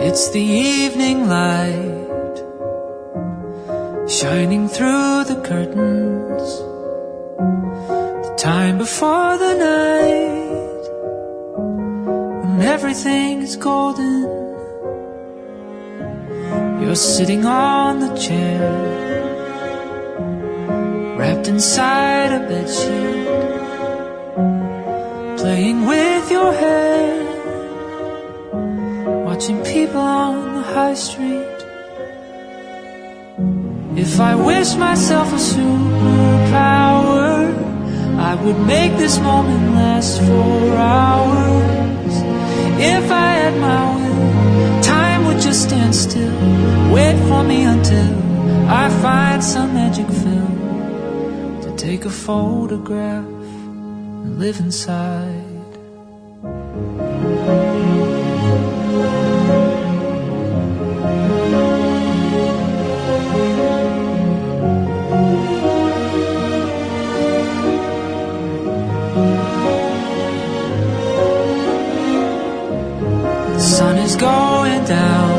It's the evening light shining through the curtains, the time before the night when everything is golden. You're sitting on the chair, wrapped inside a bedsheet, playing with your hair, watching people on the high street. If I wish myself a superpower, I would make this moment last for hours. If I had my will, time would just stand still, wait for me until I find some magic film to take a photograph and live inside. The sun is going down,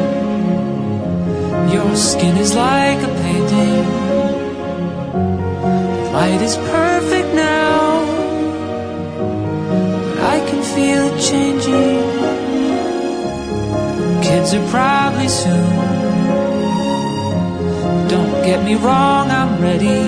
your skin is like a painting, the light is perfect now, but I can feel it changing. Kids are probably soon, don't get me wrong, I'm ready.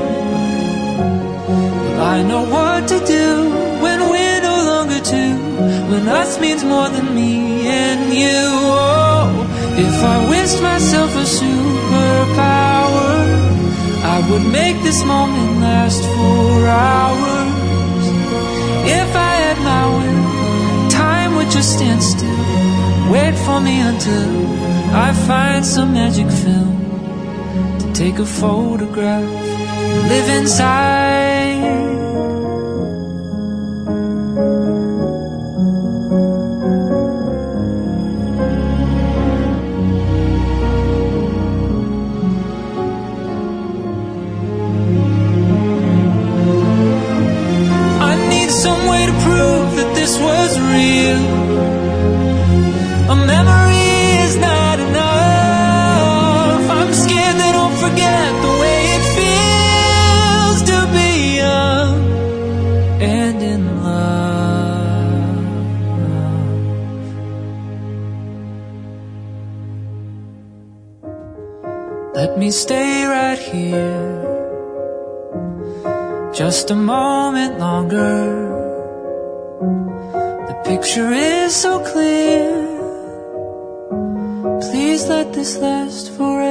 Well, I know what to do when we're no longer two, when us means more than me and you. Oh, if I wished myself a superpower, I would make this moment last for hours. If I had my will, time would just stand still, wait for me until I find some magic film to take a photograph and live inside. Some way to prove that this was real. A memory is not enough. I'm scared that I'll forget the way it feels to be young and in love. Let me stay right here just a moment longer. The picture is so clear. Please let this last forever.